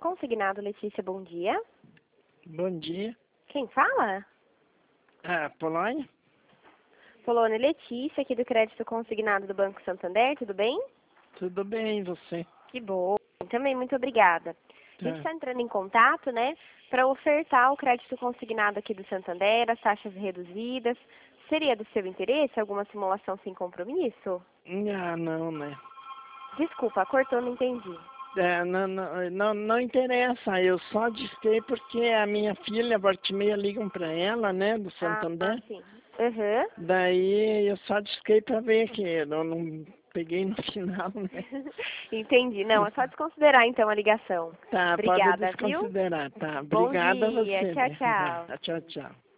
Consignado, Letícia, bom dia. Bom dia. Quem fala? Polônia? Polônia Letícia, aqui do Crédito Consignado do Banco Santander, tudo bem? Tudo bem, e você? Que bom. Também, muito obrigada. A gente Tá. está entrando em contato, né, para ofertar o crédito consignado aqui do Santander, as taxas reduzidas. Seria do seu interesse alguma simulação sem compromisso? Não, né? Desculpa, cortou, não entendi. Não interessa, eu só disquei porque a minha filha, volta e meia, ligam pra ela, né, do Santander. Sim. Uhum. Daí eu só disquei pra ver que eu não peguei no final, né? Entendi. Não, é só desconsiderar então a ligação. Tá, pode Obrigada, viu? desconsiderar, tá. Bom Obrigada a dia. você, Tchau, né? tchau. Tchau, tchau.